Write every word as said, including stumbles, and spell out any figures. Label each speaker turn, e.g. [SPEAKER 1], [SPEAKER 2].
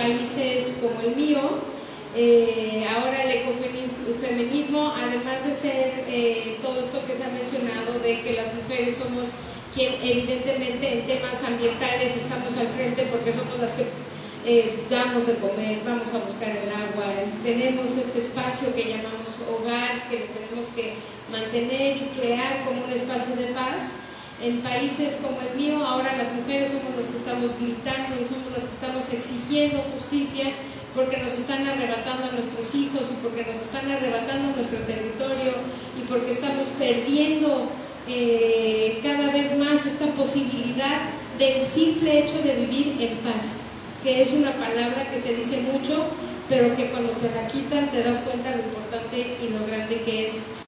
[SPEAKER 1] países como el mío, eh, ahora el ecofeminismo, además de ser eh, todo esto que se ha mencionado de que las mujeres somos quien evidentemente en temas ambientales estamos al frente porque somos las que eh, damos de comer, vamos a buscar el agua, tenemos este espacio que llamamos hogar, que lo tenemos que mantener y crear como un espacio de paz. En países como el mío, ahora las mujeres somos las que estamos gritando y somos las que estamos exigiendo justicia porque nos están arrebatando a nuestros hijos y porque nos están arrebatando nuestro territorio y porque estamos perdiendo eh, cada vez más esta posibilidad del simple hecho de vivir en paz, que es una palabra que se dice mucho, pero que cuando te la quitan te das cuenta de lo importante y lo grande que es.